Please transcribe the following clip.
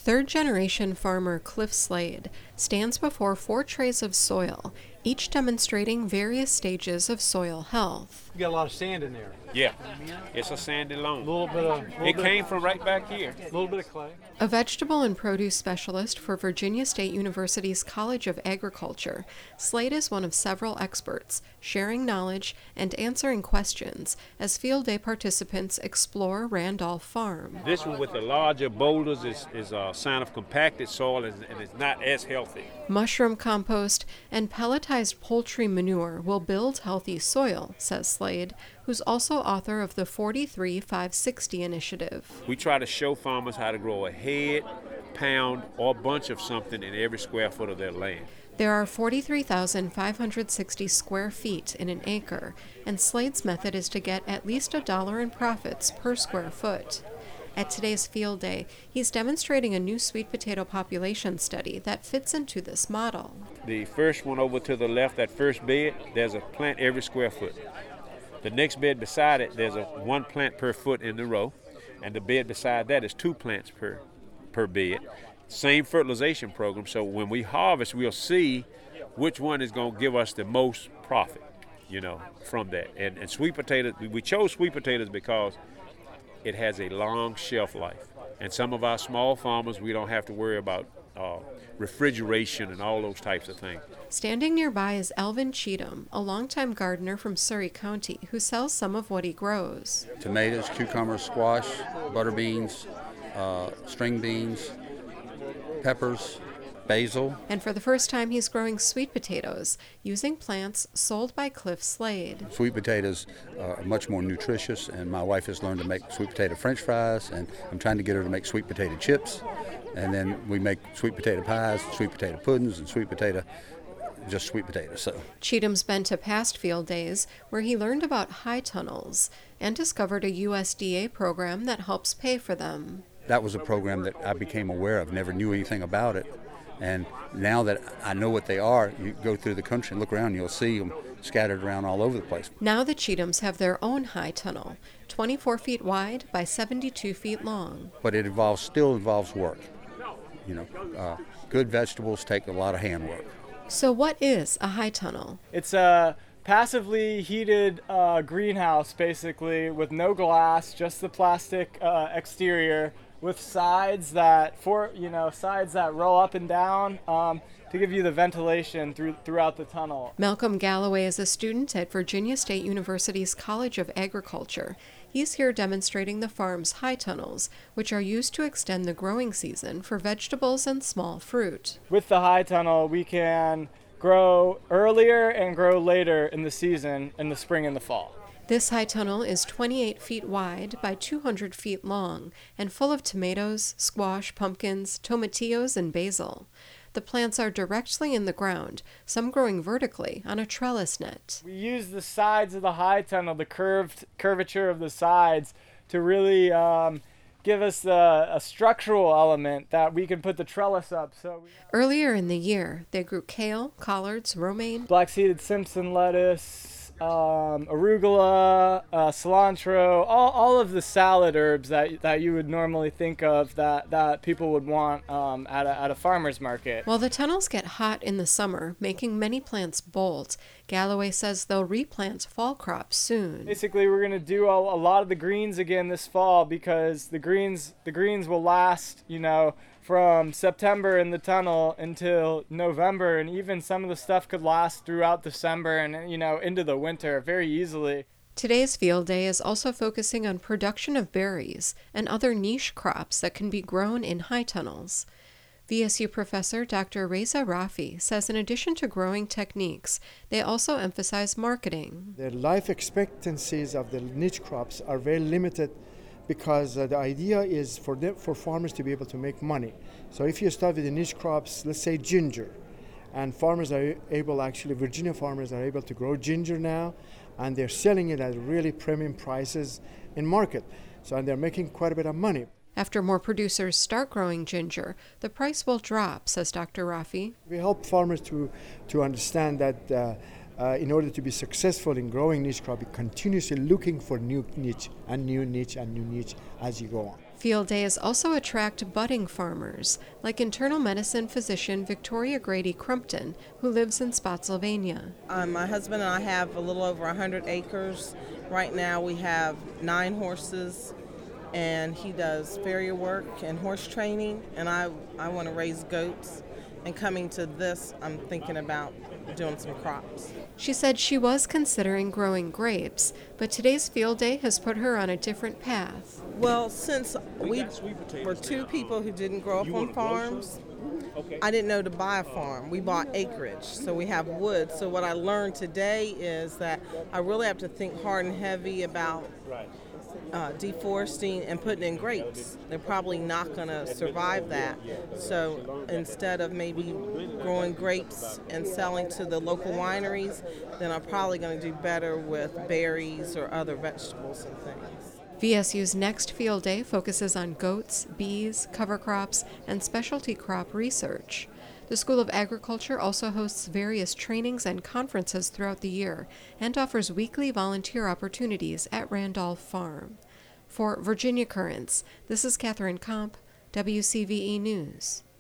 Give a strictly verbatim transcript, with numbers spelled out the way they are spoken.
Third-generation farmer Cliff Slade stands before four trays of soil, each demonstrating various stages of soil health. You got a lot of sand in there. Yeah, it's a sandy loam. A little bit of. Little It bit came of, from right back here. A little bit of clay. A vegetable and produce specialist for Virginia State University's College of Agriculture, Slade is one of several experts, sharing knowledge and answering questions as field day participants explore Randolph Farm. This one with the larger boulders is, is a sign of compacted soil and, and it's not as healthy. Mushroom compost and pelletized poultry manure will build healthy soil, says Slade, who's also author of the forty-three five sixty initiative. We try to show farmers how to grow a head, pound, or bunch of something in every square foot of their land. There are forty-three thousand five hundred sixty square feet in an acre, and Slade's method is to get at least a dollar in profits per square foot. At today's field day, he's demonstrating a new sweet potato population study that fits into this model. The first one over to the left, that first bed, there's a plant every square foot. The next bed beside it, there's a one plant per foot in the row, and the bed beside that is two plants per per bed. Same fertilization program, so when we harvest, we'll see which one is going to give us the most profit, you know, from that. And, and sweet potatoes, we chose sweet potatoes because it has a long shelf life. And some of our small farmers, we don't have to worry about uh, refrigeration and all those types of things. Standing nearby is Elvin Cheatham, a longtime gardener from Surry County who sells some of what he grows. Tomatoes, cucumbers, squash, butter beans, uh, string beans, peppers, basil. And for the first time, he's growing sweet potatoes using plants sold by Cliff Slade. Sweet potatoes are much more nutritious, and my wife has learned to make sweet potato french fries, and I'm trying to get her to make sweet potato chips. And then we make sweet potato pies, sweet potato puddings, and sweet potato, just sweet potatoes. So Cheatham's been to past field days where he learned about high tunnels and discovered a U S D A program that helps pay for them. That was a program that I became aware of, never knew anything about it. And now that I know what they are, you go through the country and look around, you'll see them scattered around all over the place. Now the Cheathams have their own high tunnel, twenty-four feet wide by seventy-two feet long. But it involves, still involves work. You know, uh, good vegetables take a lot of handwork. So what is a high tunnel? It's a passively heated uh, greenhouse, basically, with no glass, just the plastic uh, exterior, with sides that for you know sides that roll up and down um, to give you the ventilation through throughout the tunnel. Malcolm Galloway is a student at Virginia State University's College of Agriculture. He's here demonstrating the farm's high tunnels, which are used to extend the growing season for vegetables and small fruit. With the high tunnel, we can grow earlier and grow later in the season, in the spring and the fall. This high tunnel is twenty-eight feet wide by two hundred feet long and full of tomatoes, squash, pumpkins, tomatillos, and basil. The plants are directly in the ground, some growing vertically on a trellis net. We use the sides of the high tunnel, the curved curvature of the sides, to really um, give us a, a structural element that we can put the trellis up. So we... Earlier in the year, they grew kale, collards, romaine, black-seeded Simpson lettuce, Um, arugula, uh, cilantro, all, all of the salad herbs that that you would normally think of that, that people would want um, at, a, at a farmer's market. While the tunnels get hot in the summer, making many plants bolt, Galloway says they'll replant fall crops soon. Basically, we're going to do a, a lot of the greens again this fall because the greens the greens will last, you know, from September in the tunnel until November, and even some of the stuff could last throughout December and, you know, into the winter very easily. Today's field day is also focusing on production of berries and other niche crops that can be grown in high tunnels. V S U professor Doctor Reza Rafi says in addition to growing techniques, they also emphasize marketing. The life expectancies of the niche crops are very limited because uh, the idea is for them, for farmers to be able to make money. So if you start with the niche crops, let's say ginger, and farmers are able, actually Virginia farmers are able to grow ginger now, and they're selling it at really premium prices in market. So and they're making quite a bit of money. After more producers start growing ginger, the price will drop, says Doctor Rafi. We help farmers to, to understand that uh, Uh, in order to be successful in growing niche crop, you're continuously looking for new niche and new niche and new niche as you go on. Field days also attract budding farmers, like internal medicine physician Victoria Grady Crumpton, who lives in Spotsylvania. Um, my husband and I have a little over one hundred acres. Right now we have nine horses, and he does farrier work and horse training, and I, I want to raise goats. And coming to this, I'm thinking about doing some crops. She said she was considering growing grapes, but today's field day has put her on a different path. Well, since we were two people who didn't grow up on farms, I didn't know to buy a farm. We bought acreage, so we have wood. So what I learned today is that I really have to think hard and heavy about Uh, deforesting and putting in grapes. They're probably not going to survive that. So instead of maybe growing grapes and selling to the local wineries, then I'm probably going to do better with berries or other vegetables and things. V S U's next field day focuses on goats, bees, cover crops, and specialty crop research. The School of Agriculture also hosts various trainings and conferences throughout the year and offers weekly volunteer opportunities at Randolph Farm. For Virginia Currents, this is Catherine Komp, W C V E News.